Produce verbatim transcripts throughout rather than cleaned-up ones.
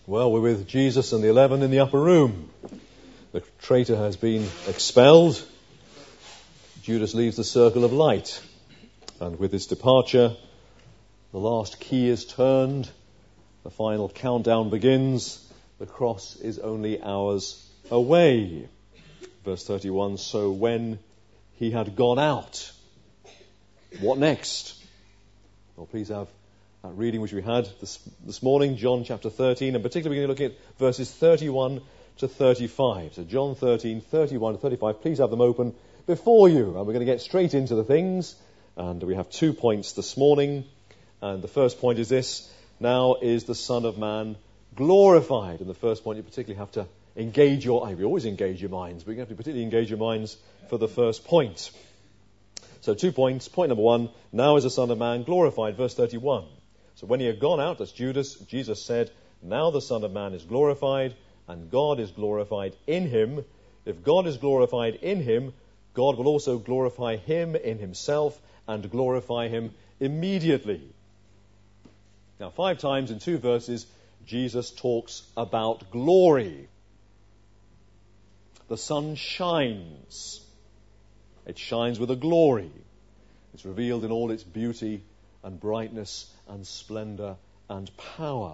Well, we're with Jesus and the eleven in the upper room. The traitor has been expelled. Judas leaves the circle of light. And with his departure, the last key is turned. The final countdown begins. The cross is only hours away. Verse thirty-one, so when he had gone out, what next? Well, please have that reading which we had this, this morning, John chapter thirteen, and particularly we're going to look at verses thirty-one to thirty-five. So John thirteen, thirty-one to thirty-five, please have them open before you. And we're going to get straight into the things. And we have two points this morning. And the first point is this: now is the Son of Man glorified. And the first point, you particularly have to engage your eyes. We always engage your minds, but you have to particularly engage your minds for the first point. So two points. Point number one, now is the Son of Man glorified. Verse thirty-one. So when he had gone out, that's Judas, Jesus said, now the Son of Man is glorified, and God is glorified in him. If God is glorified in him, God will also glorify him in himself and glorify him immediately. Now, five times in two verses, Jesus talks about glory. The sun shines. It shines with a glory. It's revealed in all its beauty and brightness and splendor and power.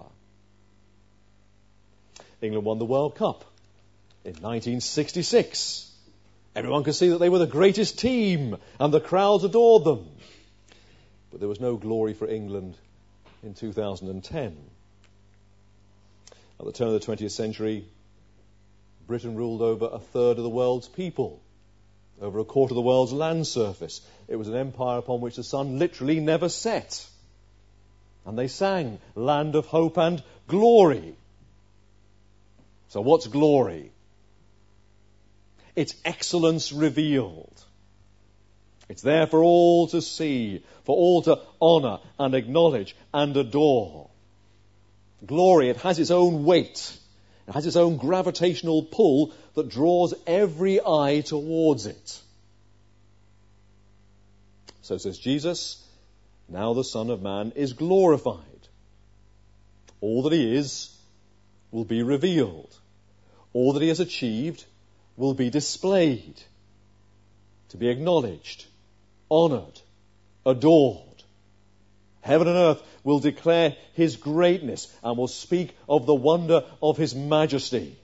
England won the World Cup in nineteen sixty-six. Everyone could see that they were the greatest team and the crowds adored them. But there was no glory for England in two thousand ten. At the turn of the twentieth century, Britain ruled over a third of the world's people, over a quarter of the world's land surface. It was an empire upon which the sun literally never set. And they sang, Land of Hope and Glory. So what's glory? It's excellence revealed. It's there for all to see, for all to honour and acknowledge and adore. Glory, it has its own weight. It has its own gravitational pull that draws every eye towards it. So says Jesus, now the Son of Man is glorified. All that he is will be revealed. All that he has achieved will be displayed, to be acknowledged, honoured, adored. Heaven and earth will declare his greatness and will speak of the wonder of his majesty.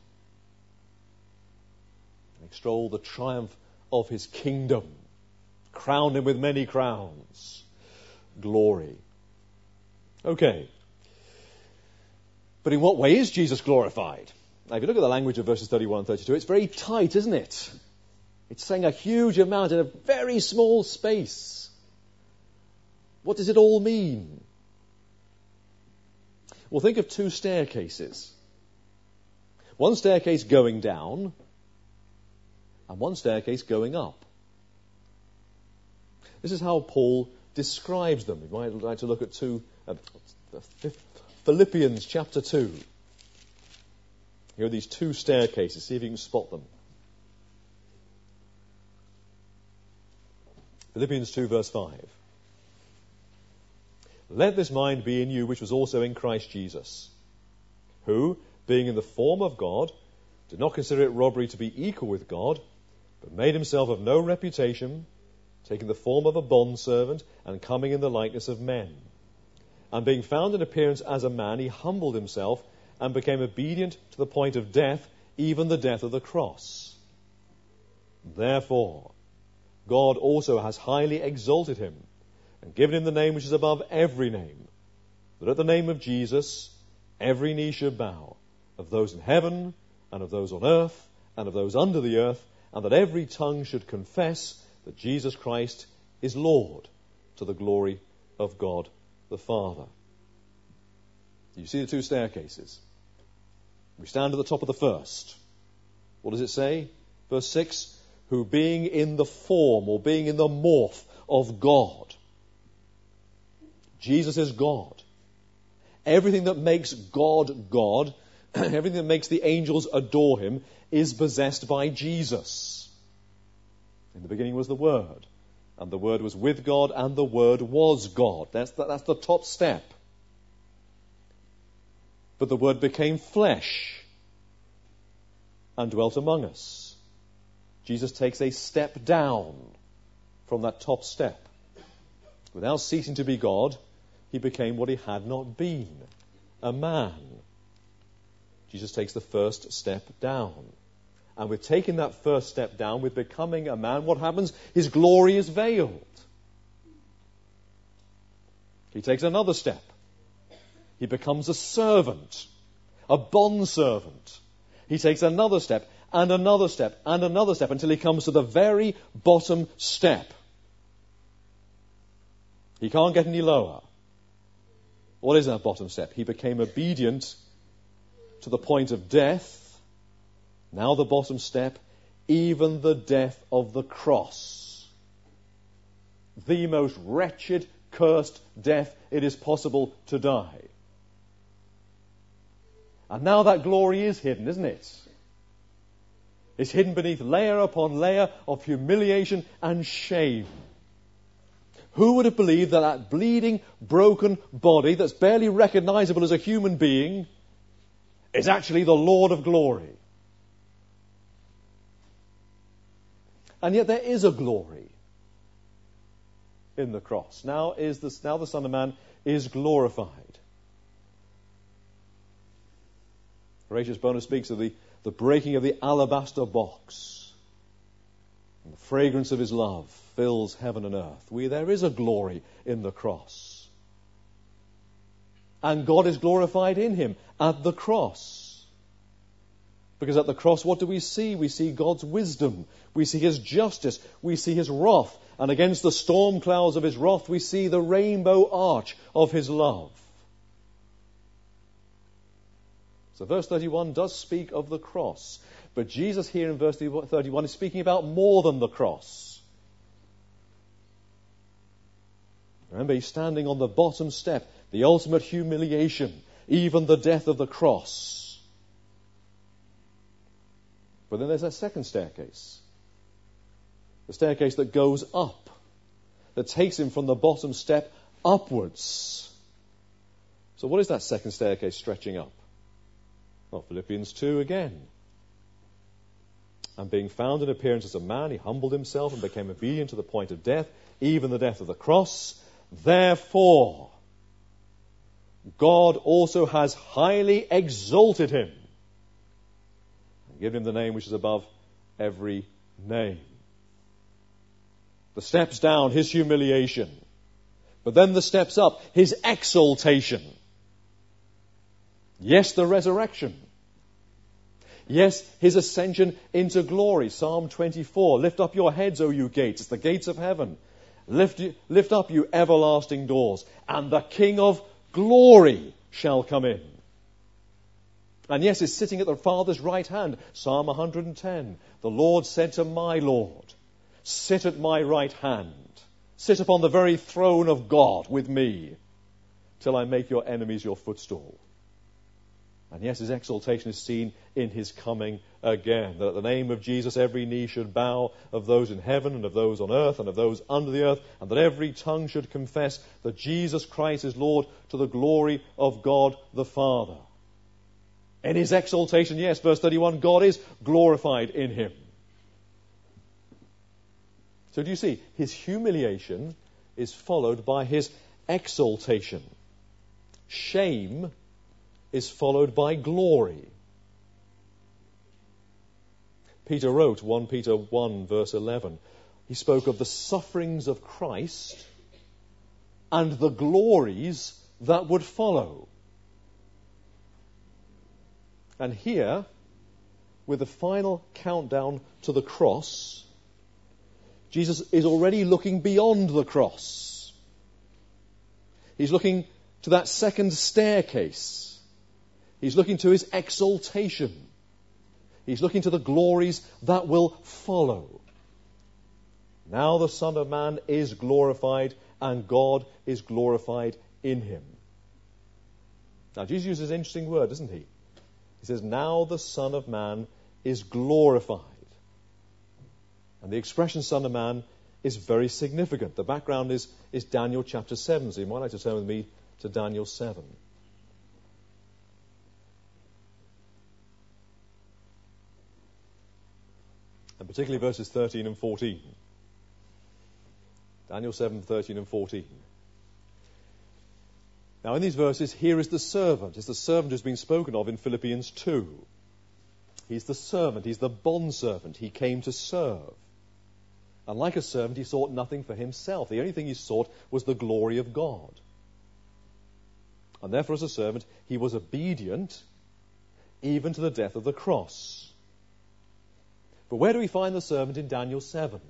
Extol the triumph of his kingdom. Crown him with many crowns. Glory. Okay. But in what way is Jesus glorified? Now, if you look at the language of verses thirty-one and thirty-two, it's very tight, isn't it? It's saying a huge amount in a very small space. What does it all mean? Well, think of two staircases. One staircase going down and one staircase going up. This is how Paul describes them. You might like to look at two, uh, Philippians chapter two. Here are these two staircases. See if you can spot them. Philippians two verse five. Let this mind be in you which was also in Christ Jesus, who, being in the form of God, did not consider it robbery to be equal with God, but made himself of no reputation, taking the form of a bondservant and coming in the likeness of men. And being found in appearance as a man, he humbled himself and became obedient to the point of death, even the death of the cross. Therefore, God also has highly exalted him and given him the name which is above every name, that at the name of Jesus every knee should bow, of those in heaven and of those on earth and of those under the earth, and that every tongue should confess that Jesus Christ is Lord, to the glory of God the Father. You see the two staircases. We stand at the top of the first. What does it say? Verse six, who being in the form or being in the morph of God. Jesus is God. Everything that makes God God, everything that makes the angels adore him, is possessed by Jesus. In the beginning was the Word, and the Word was with God, and the Word was God. That's the, that's the top step. but the Word became flesh and dwelt among us. Jesus takes a step down from that top step. Without ceasing to be God, he became what he had not been, a man. Jesus takes the first step down. And with taking that first step down, with becoming a man, what happens? His glory is veiled. He takes another step. He becomes a servant, a bondservant. He takes another step, and another step, and another step, until he comes to the very bottom step. He can't get any lower. What is that bottom step? He became obedient to the point of death. Now the bottom step, even the death of the cross. The most wretched, cursed death it is possible to die. And now that glory is hidden, isn't it? It's hidden beneath layer upon layer of humiliation and shame. Who would have believed that that bleeding, broken body that's barely recognizable as a human being is actually the Lord of glory? And yet there is a glory in the cross. Now is this, now the Son of Man is glorified. Horatius Bonar speaks of the, the breaking of the alabaster box. And the fragrance of his love fills heaven and earth. We, there is a glory in the cross. And God is glorified in him at the cross. Because at the cross, what do we see? We see God's wisdom. We see his justice. We see his wrath. And against the storm clouds of his wrath, we see the rainbow arch of his love. So verse thirty-one does speak of the cross. But Jesus here in verse thirty-one is speaking about more than the cross. Remember, he's standing on the bottom step, the ultimate humiliation, even the death of the cross. But then there's a second staircase. The staircase that goes up, that takes him from the bottom step upwards. So what is that second staircase stretching up? Well, Philippians two again. And being found in appearance as a man, he humbled himself and became obedient to the point of death, even the death of the cross. Therefore, God also has highly exalted him and given him the name which is above every name. The steps down, his humiliation. But then the steps up, his exaltation. Yes, the resurrection. Yes, his ascension into glory. Psalm twenty-four, lift up your heads, O you gates, it's the gates of heaven. Lift, you, lift up, you everlasting doors, and the King of glory shall come in. And yes, is sitting at the Father's right hand. Psalm one hundred ten, the Lord said to my Lord, sit at my right hand. Sit upon the very throne of God with me, till I make your enemies your footstool. And yes, his exaltation is seen in his coming again. That at the name of Jesus every knee should bow, of those in heaven and of those on earth and of those under the earth, and that every tongue should confess that Jesus Christ is Lord, to the glory of God the Father. In his exaltation, yes, verse thirty-one, God is glorified in him. So do you see, his humiliation is followed by his exaltation. Shame is followed by glory. Peter wrote, First Peter one verse eleven, he spoke of the sufferings of Christ and the glories that would follow. And here, with the final countdown to the cross, Jesus is already looking beyond the cross. He's looking to that second staircase. He's looking to his exaltation. He's looking to the glories that will follow. Now the Son of Man is glorified, and God is glorified in him. Now Jesus uses an interesting word, doesn't he? He says, now the Son of Man is glorified. And the expression Son of Man is very significant. The background is, is Daniel chapter seven, so you might like to turn with me to Daniel seven. and particularly verses thirteen and fourteen. Daniel seven, thirteen and fourteen. Now in these verses, here is the servant. It's the servant who's been spoken of in Philippians two. He's the servant. He's the bondservant. He came to serve. And like a servant, he sought nothing for himself. The only thing he sought was the glory of God. And therefore, as a servant, he was obedient even to the death of the cross. But where do we find the servant in Daniel seven?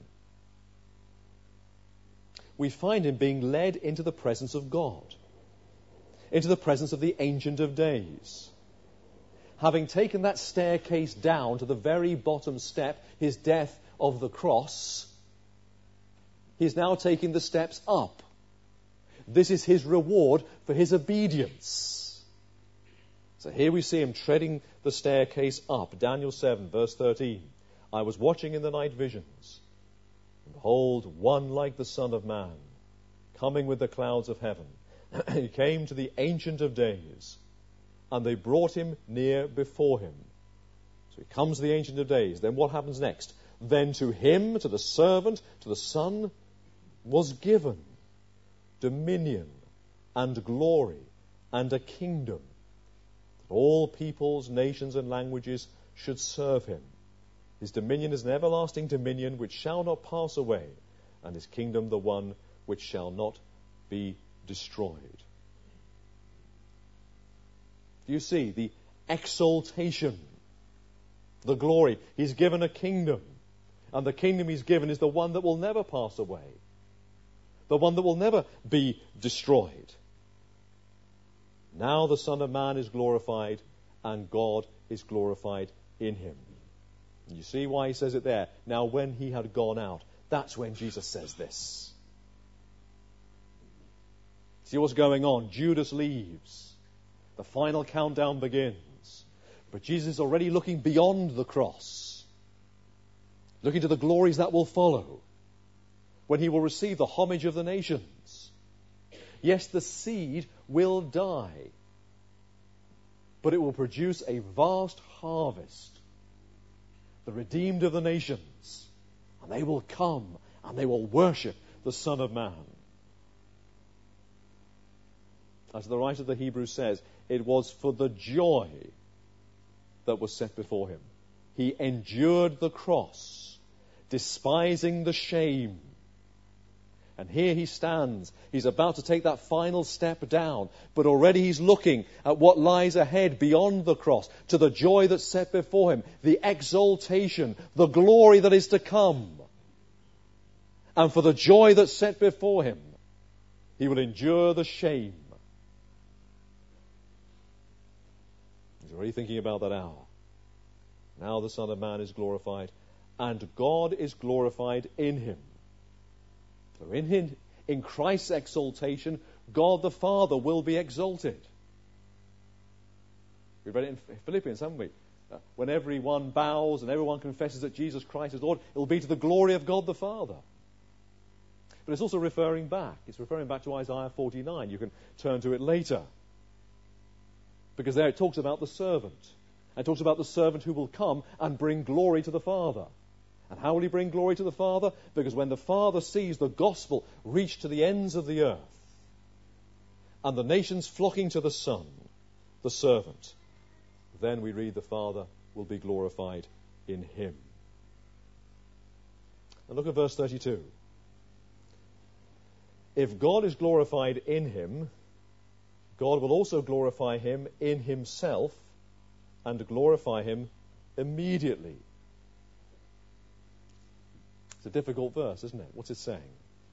We find him being led into the presence of God, into the presence of the Ancient of Days. Having taken that staircase down to the very bottom step, his death of the cross, he's now taking the steps up. This is his reward for his obedience. So here we see him treading the staircase up. Daniel seven, verse thirteen. I was watching in the night visions, and behold, one like the Son of Man, coming with the clouds of heaven. He came to the Ancient of Days, and they brought him near before him. So he comes to the Ancient of Days. Then what happens next? Then to him, to the servant, to the Son, was given dominion and glory and a kingdom, that all peoples, nations, and languages should serve him. His dominion is an everlasting dominion which shall not pass away, and his kingdom the one which shall not be destroyed. You see the exaltation, the glory. He's given a kingdom, and the kingdom he's given is the one that will never pass away, the one that will never be destroyed. Now the Son of Man is glorified, and God is glorified in him. And you see why he says it there. Now when he had gone out, that's when Jesus says this. See what's going on? Judas leaves. The final countdown begins. But Jesus is already looking beyond the cross, looking to the glories that will follow, when he will receive the homage of the nations. Yes, the seed will die, but it will produce a vast harvest, the redeemed of the nations, and they will come and they will worship the Son of Man. As the writer of the Hebrews says, it was for the joy that was set before him. He endured the cross, despising the shame. And here he stands. He's about to take that final step down, but already he's looking at what lies ahead beyond the cross, to the joy that's set before him, the exaltation, the glory that is to come. And for the joy that's set before him, he will endure the shame. He's already thinking about that hour. Now the Son of Man is glorified, and God is glorified in him. So in him, in Christ's exaltation, God the Father will be exalted. We read it in Philippians, haven't we? Uh, when everyone bows and everyone confesses that Jesus Christ is Lord, it will be to the glory of God the Father. But it's also referring back. It's referring back to Isaiah forty-nine. You can turn to it later. Because there it talks about the servant. It talks about the servant who will come and bring glory to the Father. And how will he bring glory to the Father? Because when the Father sees the gospel reach to the ends of the earth, and the nations flocking to the Son, the servant, then we read the Father will be glorified in him. And look at verse thirty-two. If God is glorified in him, God will also glorify him in himself and glorify him immediately. It's a difficult verse, isn't it? What's it saying?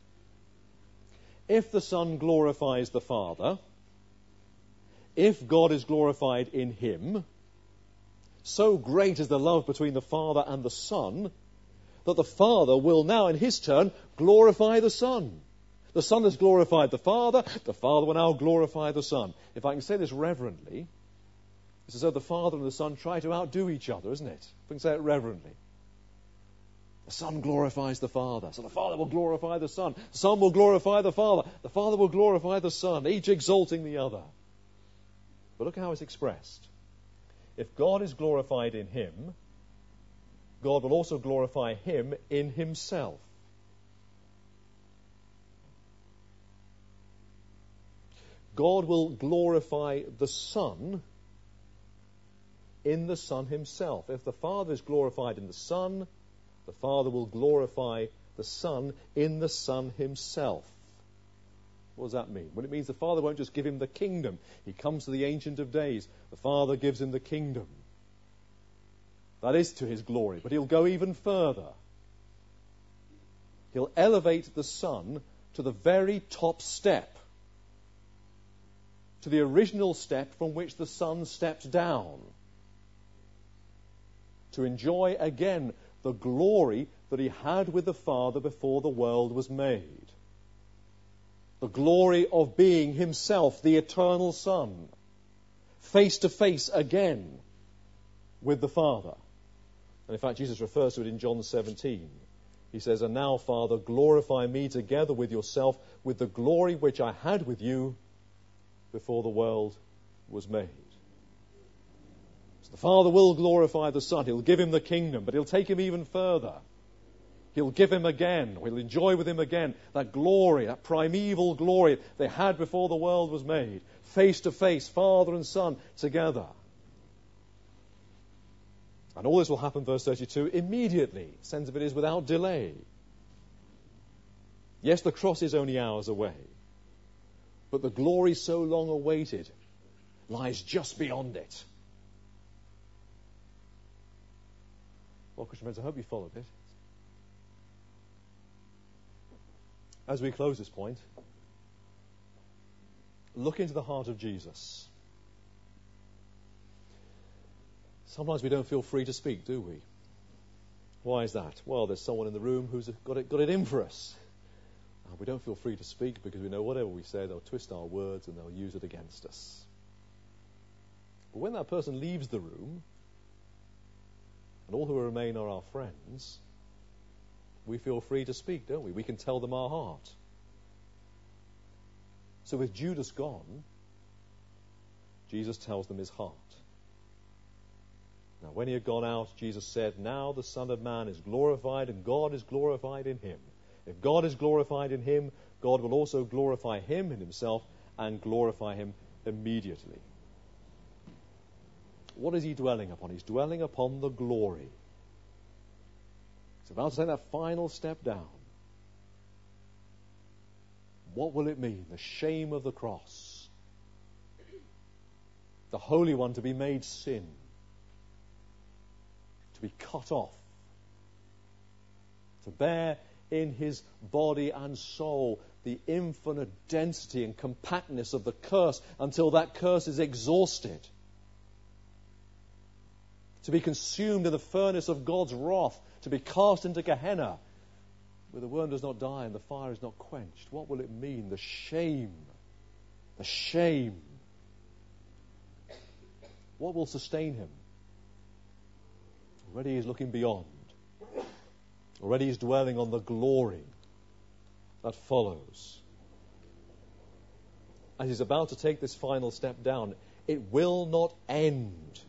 If the Son glorifies the Father, if God is glorified in him, so great is the love between the Father and the Son that the Father will now in his turn glorify the Son. The Son has glorified the Father, the Father will now glorify the Son. If I can say this reverently, it's as though the Father and the Son try to outdo each other, isn't it? If I can say it reverently. The Son glorifies the Father, so the Father will glorify the Son. The Son will glorify the Father. The Father will glorify the Son, each exalting the other. But look how it's expressed. If God is glorified in him, God will also glorify him in himself. God will glorify the Son in the Son himself. If the Father is glorified in the Son, the Father will glorify the Son in the Son himself. What does that mean? Well, it means the Father won't just give him the kingdom. He comes to the Ancient of Days. The Father gives him the kingdom. That is to his glory. But he'll go even further. He'll elevate the Son to the very top step, to the original step from which the Son stepped down, to enjoy again the glory that he had with the Father before the world was made. The glory of being himself the eternal Son, face to face again with the Father. And in fact, Jesus refers to it in John seventeen. He says, "And now, Father, glorify me together with yourself with the glory which I had with you before the world was made." So the Father will glorify the Son. He'll give him the kingdom, but he'll take him even further. He'll give him again, or he'll enjoy with him again that glory, that primeval glory they had before the world was made. Face to face, Father and Son together. And all this will happen, verse thirty-two, immediately. The sense of it is without delay. Yes, the cross is only hours away, but the glory so long awaited lies just beyond it. Well, Christian friends, I hope you followed it. As we close this point, look into the heart of Jesus. Sometimes we don't feel free to speak, do we? Why is that? Well, there's someone in the room who's got it, got it in for us. And we don't feel free to speak because we know whatever we say, they'll twist our words and they'll use it against us. But when that person leaves the room, and all who remain are our friends, we feel free to speak, don't we? We can tell them our heart. So with Judas gone, Jesus tells them his heart. Now, when he had gone out, Jesus said, "Now the Son of Man is glorified, and God is glorified in him. If God is glorified in him, God will also glorify him in himself and glorify him immediately." What is he dwelling upon? He's dwelling upon the glory. He's about to take that final step down. What will it mean? The shame of the cross. The Holy One to be made sin. To be cut off. To bear in his body and soul the infinite density and compactness of the curse until that curse is exhausted. To be consumed in the furnace of God's wrath, to be cast into Gehenna, where the worm does not die and the fire is not quenched. What will it mean? The shame. The shame. What will sustain him? Already he's looking beyond. Already he's dwelling on the glory that follows. As he's about to take this final step down, it will not end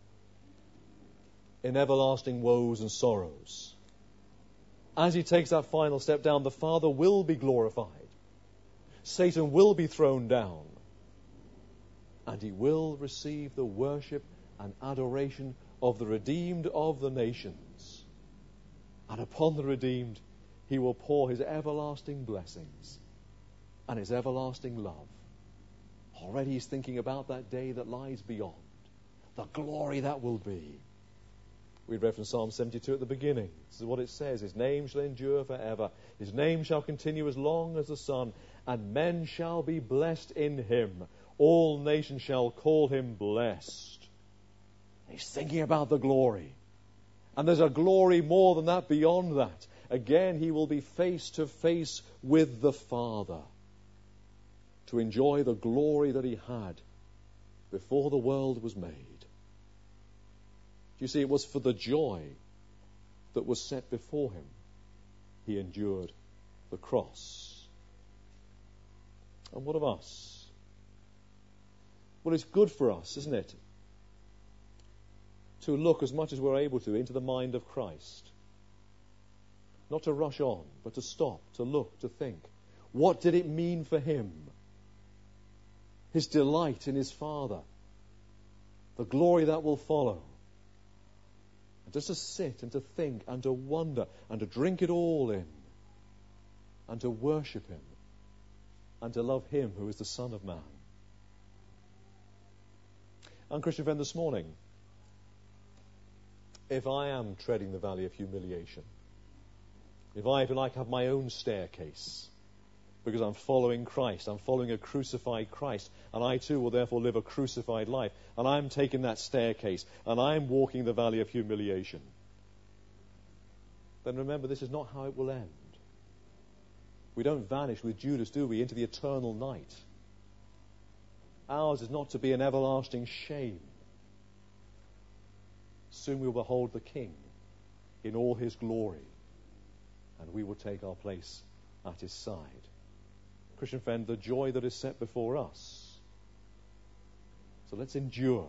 in everlasting woes and sorrows. As he takes that final step down, the Father will be glorified. Satan will be thrown down. And he will receive the worship and adoration of the redeemed of the nations. And upon the redeemed, he will pour his everlasting blessings and his everlasting love. Already he's thinking about that day that lies beyond, the glory that will be. We read from Psalm seventy-two at the beginning. This is what it says. His name shall endure forever. His name shall continue as long as the sun. And men shall be blessed in him. All nations shall call him blessed. He's thinking about the glory. And there's a glory more than that, beyond that. Again, he will be face to face with the Father to enjoy the glory that he had before the world was made. You see, it was for the joy that was set before him he endured the cross. And what of us? Well, it's good for us, isn't it, to look as much as we're able to into the mind of Christ. Not to rush on, but to stop, to look, to think. What did it mean for him? His delight in his Father. The glory that will follow. And just to sit and to think and to wonder and to drink it all in. And to worship him. And to love him who is the Son of Man. And Christian friend, this morning, if I am treading the valley of humiliation, if I, if you like, have my own staircase, because I'm following Christ, I'm following a crucified Christ, and I too will therefore live a crucified life, and I'm taking that staircase, and I'm walking the valley of humiliation, then remember, this is not how it will end. We don't vanish with Judas, do we, into the eternal night. Ours is not to be an everlasting shame. Soon we will behold the King in all his glory, and we will take our place at his side. Christian friend, the joy that is set before us. So let's endure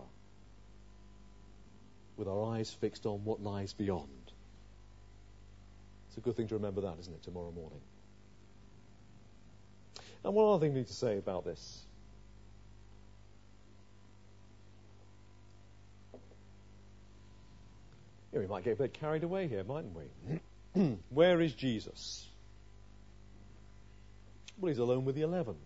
with our eyes fixed on what lies beyond. It's a good thing to remember that, isn't it, tomorrow morning? And one other thing we need to say about this. Yeah, we might get a bit carried away here, mightn't we? Where is Jesus? Well, he's alone with the eleven.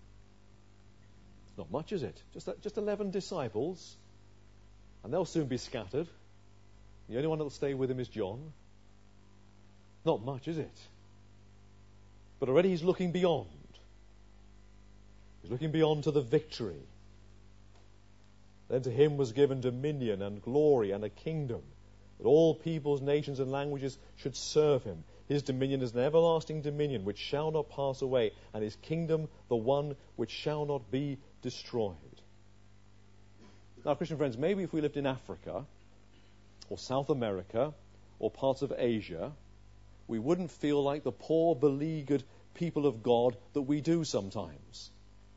Not much, is it? Just just eleven disciples, and they'll soon be scattered. The only one that will stay with him is John. Not much, is it? But already he's looking beyond. He's looking beyond to the victory. Then to him was given dominion and glory and a kingdom, that all peoples, nations, and languages should serve him. His dominion is an everlasting dominion which shall not pass away, and his kingdom the one which shall not be destroyed. Now, Christian friends, maybe if we lived in Africa, or South America, or parts of Asia, we wouldn't feel like the poor, beleaguered people of God that we do sometimes.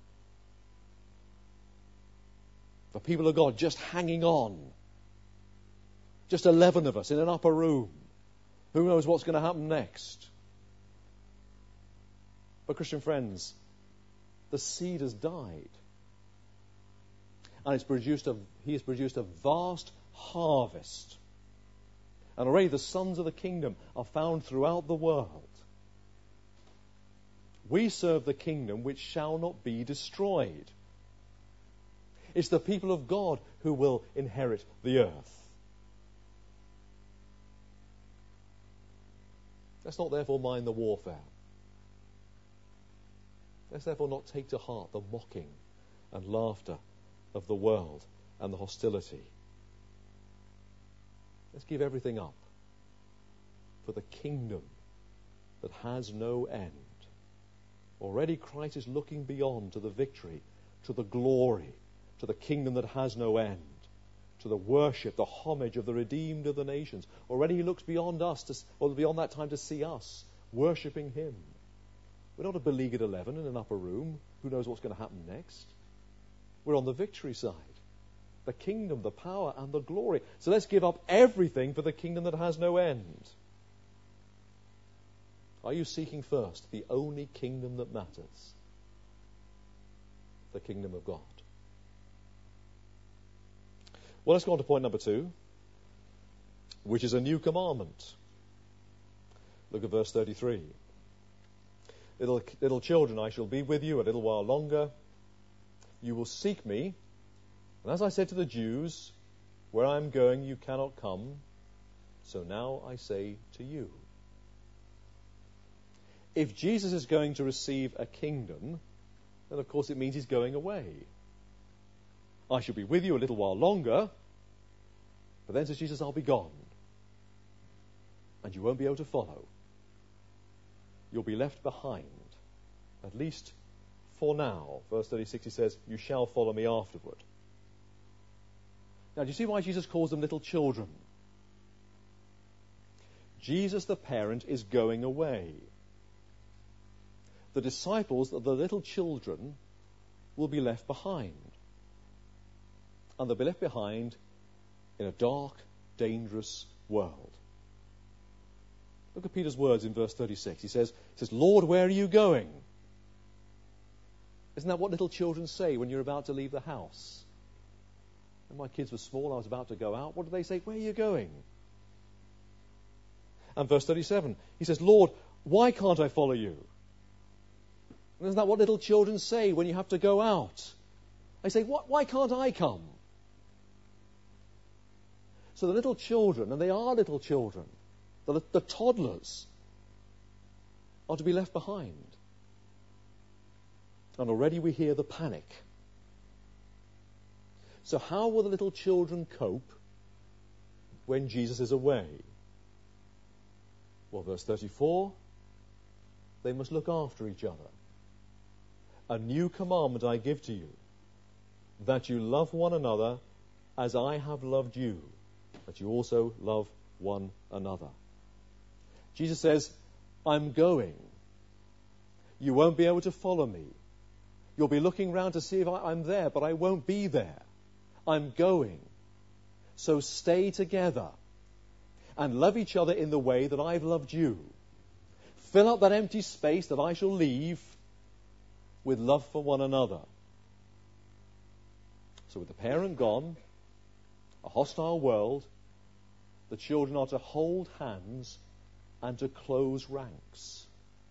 The people of God just hanging on. Just eleven of us in an upper room. Who knows what's going to happen next? But Christian friends, the seed has died. And it's produced a, he has produced a vast harvest. And already the sons of the kingdom are found throughout the world. We serve the kingdom which shall not be destroyed. It's the people of God who will inherit the earth. Let's not therefore mind the warfare. Let's therefore not take to heart the mocking and laughter of the world and the hostility. Let's give everything up for the kingdom that has no end. Already Christ is looking beyond to the victory, to the glory, to the kingdom that has no end, to the worship, the homage of the redeemed of the nations. Already he looks beyond us, to, or beyond that time to see us worshipping him. We're not a beleaguered eleven in an upper room. Who knows what's going to happen next? We're on the victory side. The kingdom, the power, and the glory. So let's give up everything for the kingdom that has no end. Are you seeking first the only kingdom that matters? The kingdom of God. Well, let's go on to point number two, which is a new commandment. Look at verse thirty-three. Little, little children, I shall be with you a little while longer. You will seek me. And as I said to the Jews, where I am going you cannot come. So now I say to you. If Jesus is going to receive a kingdom, then of course it means he's going away. I shall be with you a little while longer, but then says Jesus, I'll be gone. And you won't be able to follow. You'll be left behind, at least for now. Verse thirty-six, he says, you shall follow me afterward. Now, do you see why Jesus calls them little children? Jesus, the parent, is going away. The disciples, the little children, will be left behind. And they'll be left behind in a dark, dangerous world. Look at Peter's words in verse thirty-six. He says, he says, Lord, where are you going? Isn't that what little children say when you're about to leave the house? When my kids were small, I was about to go out. What do they say? Where are you going? And verse thirty-seven, he says, Lord, why can't I follow you? And isn't that what little children say when you have to go out? They say, what, why can't I come? So the little children, and they are little children, the, the toddlers, are to be left behind. And already we hear the panic. So how will the little children cope when Jesus is away? Well, verse thirty-four, they must look after each other. A new commandment I give to you, that you love one another as I have loved you, that you also love one another. Jesus says, I'm going. You won't be able to follow me. You'll be looking round to see if I, I'm there, but I won't be there. I'm going. So stay together and love each other in the way that I've loved you. Fill up that empty space that I shall leave with love for one another. So with the parent gone, a hostile world, the children are to hold hands and to close ranks.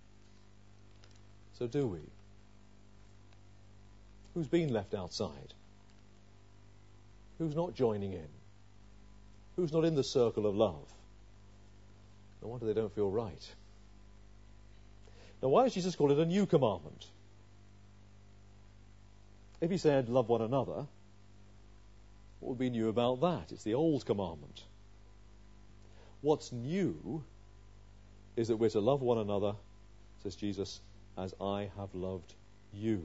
So do we? Who's been left outside? Who's not joining in? Who's not in the circle of love? No wonder they don't feel right. Now, why does Jesus call it a new commandment? If he said, love one another, what would be new about that? It's the old commandment. What's new is that we're to love one another, says Jesus, as I have loved you.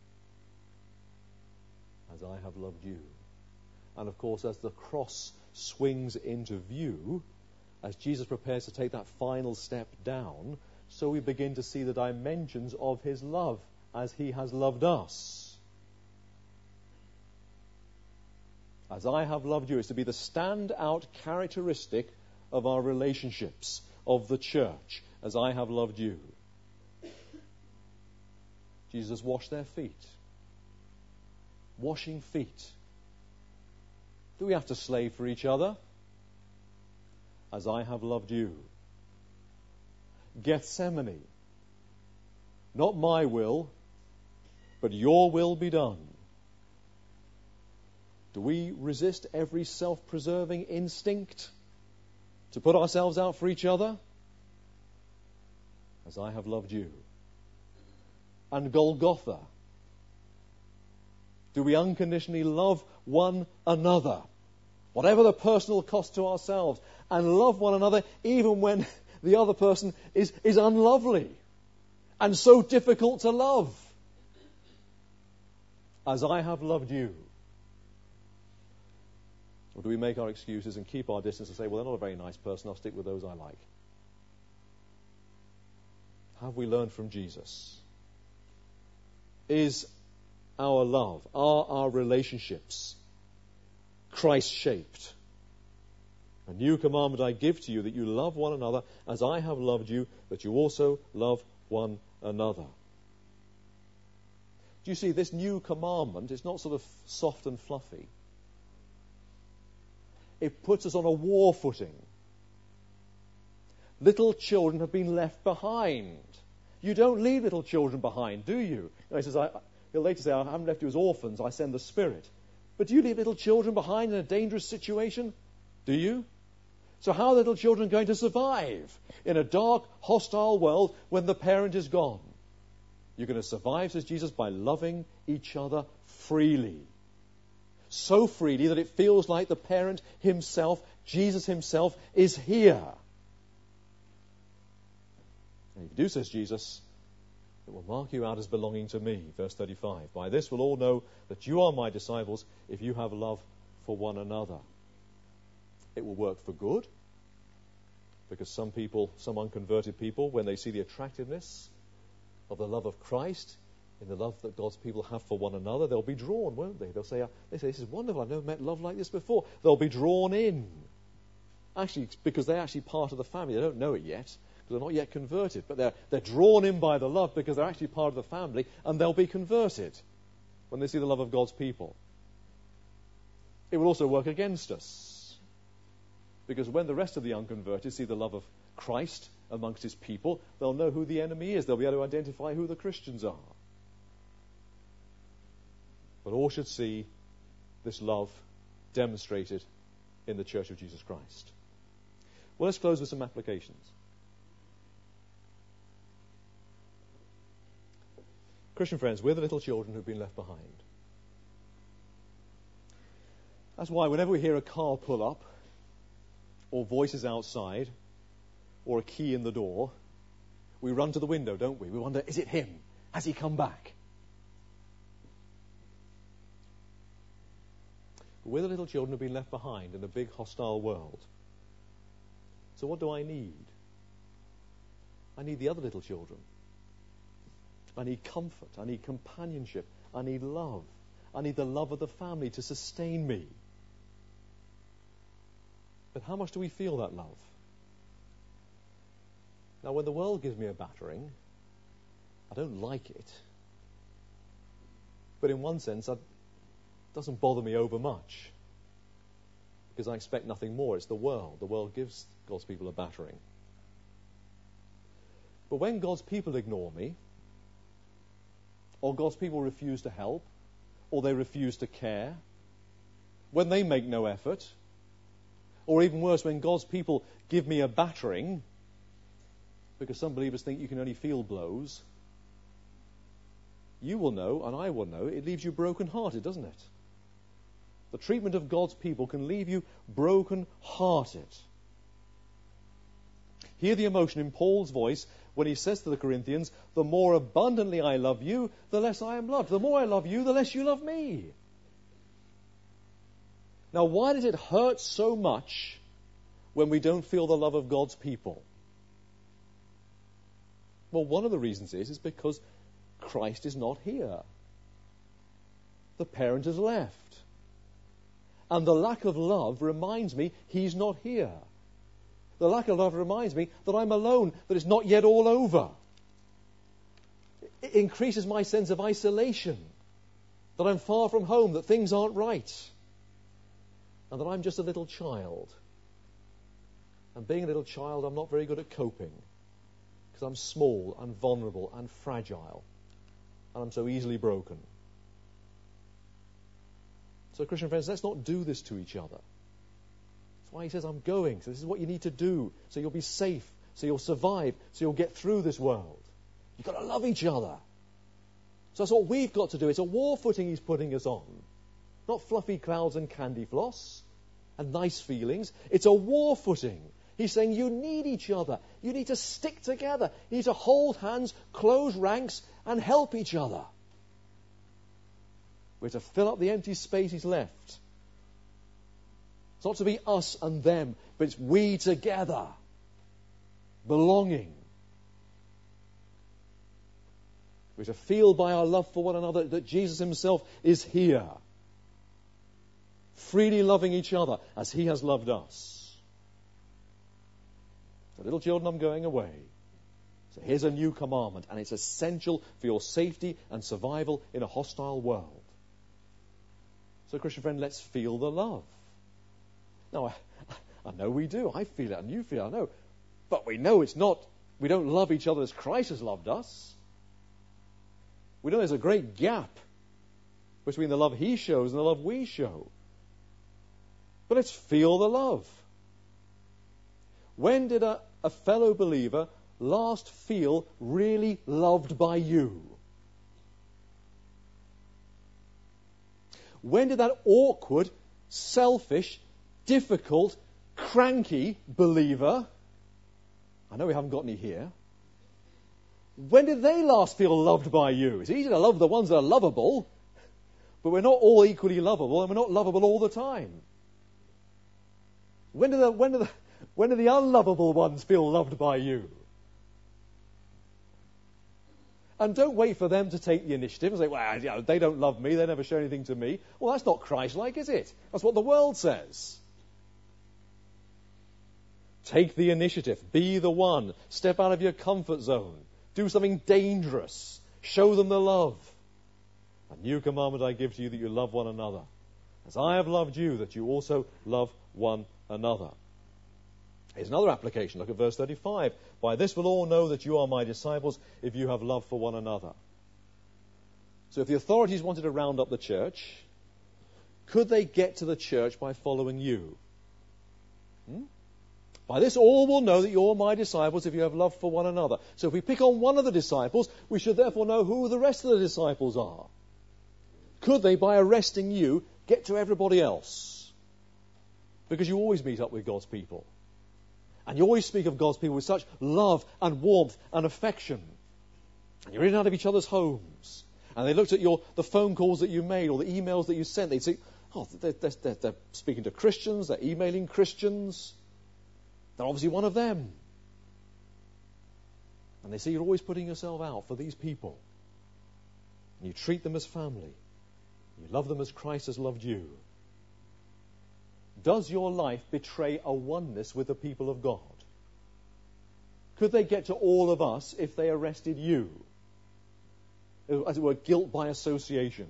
As I have loved you. And of course, as the cross swings into view, as Jesus prepares to take that final step down, so we begin to see the dimensions of his love as he has loved us. As I have loved you is to be the standout characteristic of our relationships, of the church, as I have loved you. Jesus washed their feet. Washing feet. Do we have to slave for each other? As I have loved you. Gethsemane. Not my will, but your will be done. Do we resist every self-preserving instinct to put ourselves out for each other? As I have loved you. And Golgotha. Do we unconditionally love one another, whatever the personal cost to ourselves, and love one another even when the other person is, is unlovely and so difficult to love? As I have loved you. Or do we make our excuses and keep our distance and say, well, they're not a very nice person, I'll stick with those I like? Have we learned from Jesus? Is our love, are our relationships Christ-shaped? A new commandment I give to you, that you love one another as I have loved you, that you also love one another. Do you see, this new commandment is not sort of soft and fluffy. It puts us on a war footing. Little children have been left behind. You don't leave little children behind, do you? And he says, I, he'll later say, I haven't left you as orphans, I send the Spirit. But do you leave little children behind in a dangerous situation? Do you? So how are little children going to survive in a dark, hostile world when the parent is gone? You're going to survive, says Jesus, by loving each other freely. So freely that it feels like the parent himself, Jesus himself, is here. And if you do, says Jesus, it will mark you out as belonging to me. Verse thirty-five. By this will all know that you are my disciples if you have love for one another. It will work for good, because some people, some unconverted people, when they see the attractiveness of the love of Christ in the love that God's people have for one another, they'll be drawn, won't they? They'll say, uh, they say, this is wonderful, I've never met love like this before. They'll be drawn in. Actually, because they're actually part of the family. They don't know it yet, because they're not yet converted. But they're, they're drawn in by the love because they're actually part of the family, and they'll be converted when they see the love of God's people. It will also work against us, because when the rest of the unconverted see the love of Christ amongst his people, they'll know who the enemy is. They'll be able to identify who the Christians are. But all should see this love demonstrated in the Church of Jesus Christ. Well, let's close with some applications. Christian friends, we're the little children who've been left behind. That's why whenever we hear a car pull up, or voices outside, or a key in the door, we run to the window, don't we? We wonder, is it him? Has he come back? We're the little children who've been left behind in a big hostile world. So what do I need? I need the other little children. I need comfort. I need companionship. I need love. I need the love of the family to sustain me. But how much do we feel that love? Now, when the world gives me a battering, I don't like it. But in one sense, I doesn't bother me over much, because I expect nothing more. It's the world. The world gives God's people a battering. But when God's people ignore me, or God's people refuse to help, or they refuse to care, when they make no effort, or even worse, when God's people give me a battering, because some believers think you can only feel blows, you will know, and I will know, it leaves you broken-hearted, doesn't it? The treatment of God's people can leave you broken-hearted. Hear the emotion in Paul's voice when he says to the Corinthians, the more abundantly I love you, the less I am loved. The more I love you, the less you love me. Now, why does it hurt so much when we don't feel the love of God's people? Well, one of the reasons is, is because Christ is not here. The parent has left. And the lack of love reminds me he's not here. The lack of love reminds me that I'm alone, that it's not yet all over. It increases my sense of isolation, that I'm far from home, that things aren't right, and that I'm just a little child. And being a little child, I'm not very good at coping, because I'm small and vulnerable and fragile, and I'm so easily broken. So, Christian friends, let's not do this to each other. That's why he says, I'm going. So this is what you need to do, so you'll be safe, so you'll survive, so you'll get through this world. You've got to love each other. So that's what we've got to do. It's a war footing he's putting us on. Not fluffy clouds and candy floss and nice feelings. It's a war footing. He's saying you need each other. You need to stick together. You need to hold hands, close ranks, and help each other. We're to fill up the empty space he's left. It's not to be us and them, but it's we together. Belonging. We're to feel by our love for one another that Jesus himself is here. Freely loving each other as he has loved us. So, little children, I'm going away. So here's a new commandment, and it's essential for your safety and survival in a hostile world. So, Christian friend, let's feel the love. Now, I, I know we do. I feel it, and you feel it, I know. But we know it's not, we don't love each other as Christ has loved us. We know there's a great gap between the love he shows and the love we show. But let's feel the love. When did a, a fellow believer last feel really loved by you? When did that awkward, selfish, difficult, cranky believer, I know we haven't got any here, when did they last feel loved by you? It's easy to love the ones that are lovable, but we're not all equally lovable, and we're not lovable all the time. When do the, when do the, when do the unlovable ones feel loved by you? And don't wait for them to take the initiative and say, well, you know, they don't love me, they never show anything to me. Well, that's not Christ-like, is it? That's what the world says. Take the initiative. Be the one. Step out of your comfort zone. Do something dangerous. Show them the love. A new commandment I give to you, that you love one another. As I have loved you, that you also love one another. Here's another application. Look at verse thirty-five. By this will all know that you are my disciples, if you have love for one another. So if the authorities wanted to round up the church, could they get to the church by following you? Hmm? By this all will know that you're my disciples, if you have love for one another. So if we pick on one of the disciples, we should therefore know who the rest of the disciples are. Could they, by arresting you, get to everybody else? Because you always meet up with God's people. And you always speak of God's people with such love and warmth and affection. And you're in and out of each other's homes. And they looked at your the phone calls that you made or the emails that you sent. They'd say, oh, they're, they're, they're speaking to Christians. They're emailing Christians. They're obviously one of them. And they see you're always putting yourself out for these people. And you treat them as family. You love them as Christ has loved you. Does your life betray a oneness with the people of God? Could they get to all of us if they arrested you? As it were, guilt by association.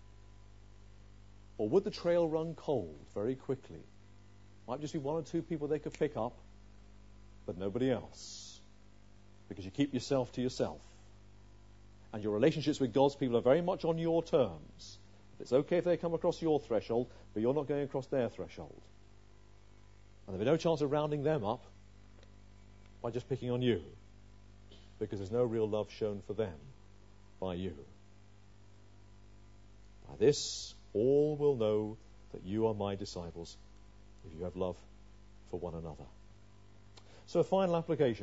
Or would the trail run cold very quickly? Might just be one or two people they could pick up, but nobody else. Because you keep yourself to yourself. And your relationships with God's people are very much on your terms. It's okay if they come across your threshold, but you're not going across their threshold. And there'll be no chance of rounding them up by just picking on you, because there's no real love shown for them by you. By this, all will know that you are my disciples, if you have love for one another. So a final application.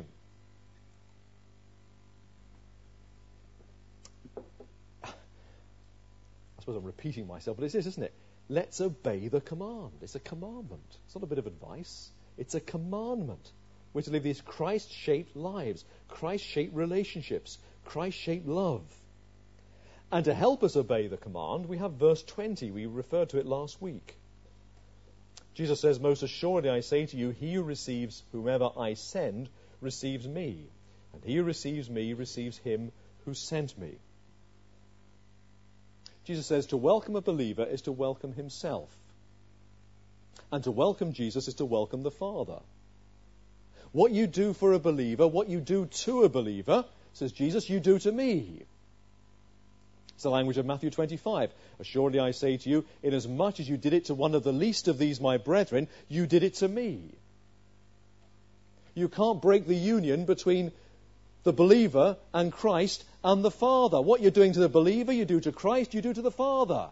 I suppose I'm repeating myself, but it's this, isn't it? Let's obey the command. It's a commandment. It's not a bit of advice. It's a commandment. We're to live these Christ-shaped lives, Christ-shaped relationships, Christ-shaped love. And to help us obey the command, we have verse twenty. We referred to it last week. Jesus says, most assuredly I say to you, he who receives whomever I send receives me, and he who receives me receives him who sent me. Jesus says to welcome a believer is to welcome himself. And to welcome Jesus is to welcome the Father. What you do for a believer, what you do to a believer, says Jesus, you do to me. It's the language of Matthew twenty-five. Assuredly I say to you, inasmuch as you did it to one of the least of these my brethren, you did it to me. You can't break the union between the believer and Christ and the Father. What you're doing to the believer, you do to Christ, you do to the Father.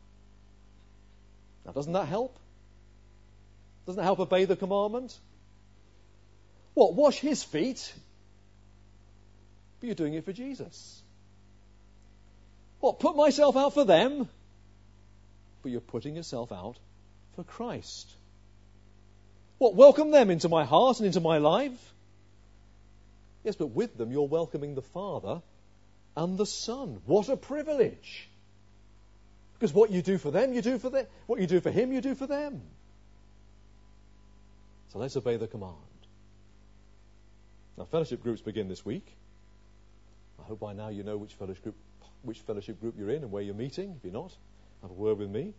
Now, doesn't that help? Doesn't that help obey the commandment? What, wash his feet? But you're doing it for Jesus. What, put myself out for them? But you're putting yourself out for Christ. What, welcome them into my heart and into my life? Yes, but with them you're welcoming the Father and the Son. What a privilege! Because what you do for them, you do for them. What you do for him, you do for them. So let's obey the command. Now, fellowship groups begin this week. I hope by now you know which fellowship group, which fellowship group you're in and where you're meeting. If you're not, have a word with me.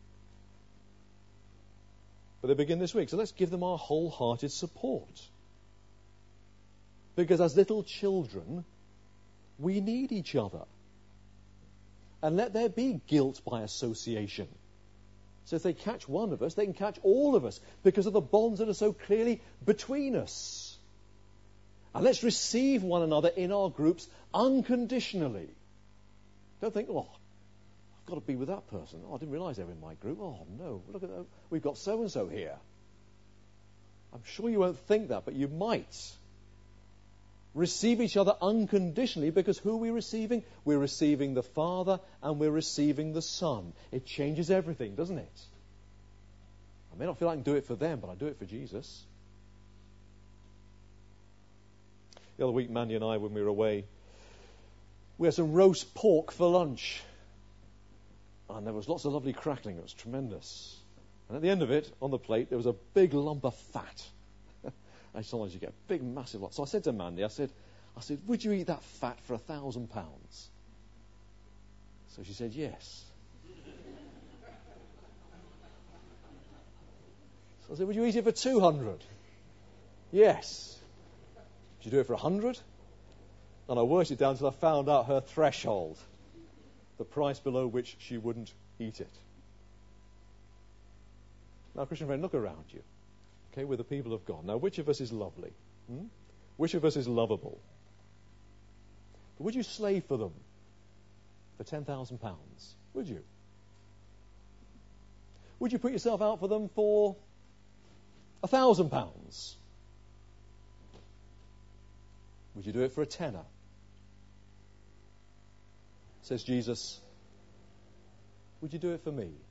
But they begin this week, so let's give them our wholehearted support. Because as little children, we need each other. And let there be guilt by association. So if they catch one of us, they can catch all of us because of the bonds that are so clearly between us. And let's receive one another in our groups unconditionally. Don't think, oh, I've got to be with that person. Oh, I didn't realise they were in my group. Oh, no, look at that. We've got so-and-so here. I'm sure you won't think that, but you might. Receive each other unconditionally, because who are we receiving? We're receiving the Father and we're receiving the Son. It changes everything, doesn't it? I may not feel I can do it for them, but I do it for Jesus. The other week, Mandy and I, when we were away We had some roast pork for lunch. And there was lots of lovely crackling. It was tremendous. And at the end of it, on the plate, there was a big lump of fat. And sometimes you get a big, massive lot. So I said to Mandy, I said, I said, would you eat that fat for a thousand pounds? So she said, yes. So I said, would you eat it for two hundred? Yes. Would you do it for a hundred? And I worked it down until I found out her threshold, the price below which she wouldn't eat it. Now, Christian friend, look around you. Okay, we're the people of God. Now, which of us is lovely? Hmm? Which of us is lovable? But would you slave for them for ten thousand pounds? Would you? Would you put yourself out for them for a thousand pounds? Would you do it for a tenner? Says Jesus, would you do it for me?